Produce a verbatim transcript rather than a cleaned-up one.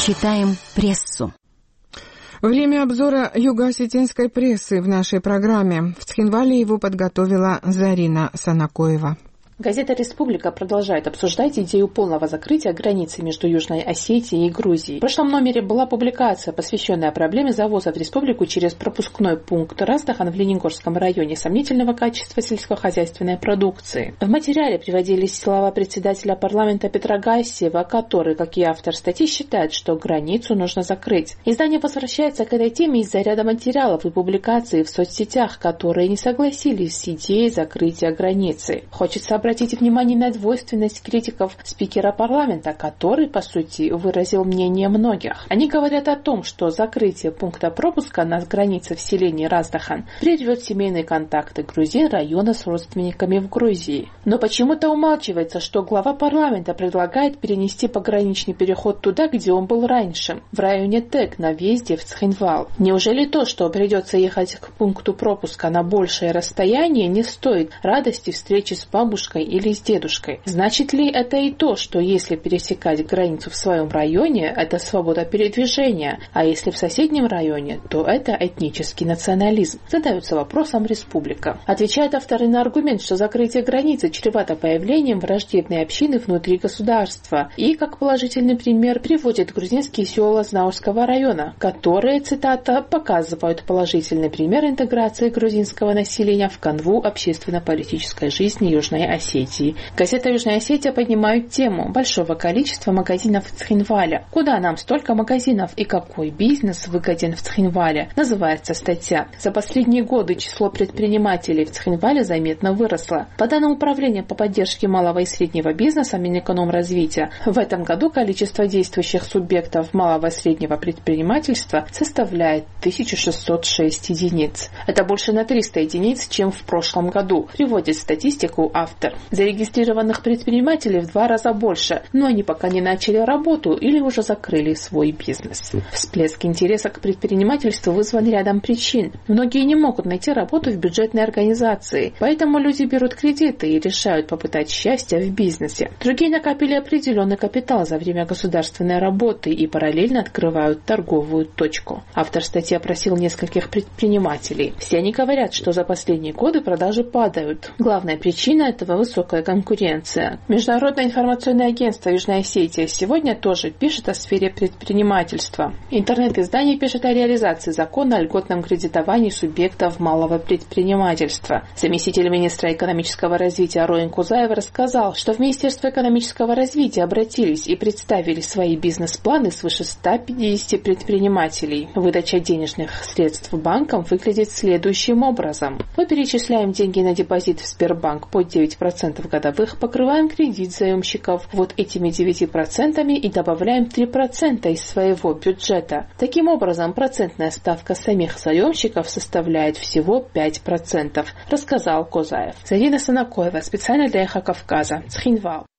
Читаем прессу. Время обзора юго-осетинской прессы в нашей программе. В Цхинвале его подготовила Зарина Санакоева. Газета «Республика» продолжает обсуждать идею полного закрытия границы между Южной Осетией и Грузией. В прошлом номере была публикация, посвященная проблеме завоза в республику через пропускной пункт Раздахан в Лениногорском районе сомнительного качества сельскохозяйственной продукции. В материале приводились слова председателя парламента Петра Гассиева, который, как и автор статьи, считает, что границу нужно закрыть. Издание возвращается к этой теме из-за ряда материалов и публикаций в соцсетях, которые не согласились с идеей закрытия границы. Хочется обратить внимание на двойственность критиков спикера парламента, который, по сути, выразил мнение многих. Они говорят о том, что закрытие пункта пропуска на границе в селении Раздахан прервет семейные контакты грузин района с родственниками в Грузии. Но почему-то умалчивается, что глава парламента предлагает перенести пограничный переход туда, где он был раньше, в районе Тек на въезде в Цхинвал. Неужели то, что придется ехать к пункту пропуска на большее расстояние, не стоит радости встречи с бабушкой или с дедушкой? Значит ли это и то, что если пересекать границу в своем районе, это свобода передвижения, а если в соседнем районе, то это этнический национализм? Задается вопросом «Республика». Отвечает авторы на аргумент, что закрытие границы чревато появлением враждебной общины внутри государства, и как положительный пример приводит грузинские села Знаурского района, которые, цитата, показывают положительный пример интеграции грузинского населения в канву общественно-политической жизни Южной Осетии. Газета «Южная Осетия» поднимает тему большого количества магазинов в Цхинвале. Куда нам столько магазинов и какой бизнес выгоден в Цхинвале? Называется статья. За последние годы число предпринимателей в Цхинвале заметно выросло. По данным Управления по поддержке малого и среднего бизнеса Минэкономразвития, в этом году количество действующих субъектов малого и среднего предпринимательства составляет тысячу шестьсот шесть единиц. Это больше на триста единиц, чем в прошлом году, приводит статистику автор. Зарегистрированных предпринимателей в два раза больше, но они пока не начали работу или уже закрыли свой бизнес. Всплеск интереса к предпринимательству вызван рядом причин. Многие не могут найти работу в бюджетной организации, поэтому люди берут кредиты и решают попытать счастье в бизнесе. Другие накопили определенный капитал за время государственной работы и параллельно открывают торговую точку. Автор статьи опросил нескольких предпринимателей. Все они говорят, что за последние годы продажи падают. Главная причина этого – высокая конкуренция. Международное информационное агентство Южная Осетия сегодня тоже пишет о сфере предпринимательства. Интернет-издание пишет о реализации закона о льготном кредитовании субъектов малого предпринимательства. Заместитель министра экономического развития Роин Кузаев рассказал, что в Министерство экономического развития обратились и представили свои бизнес-планы свыше ста пятидесяти предпринимателей. Выдача денежных средств банкам выглядит следующим образом. Мы перечисляем деньги на депозит в Сбербанк по девять процентов годовых, покрываем кредит заемщиков вот этими девятью процентами и добавляем три процента из своего бюджета. Таким образом, процентная ставка самих заемщиков составляет всего пять процентов, рассказал Козаев. Зарина Санакоева, специально для Эхо Кавказа, Цхинвал.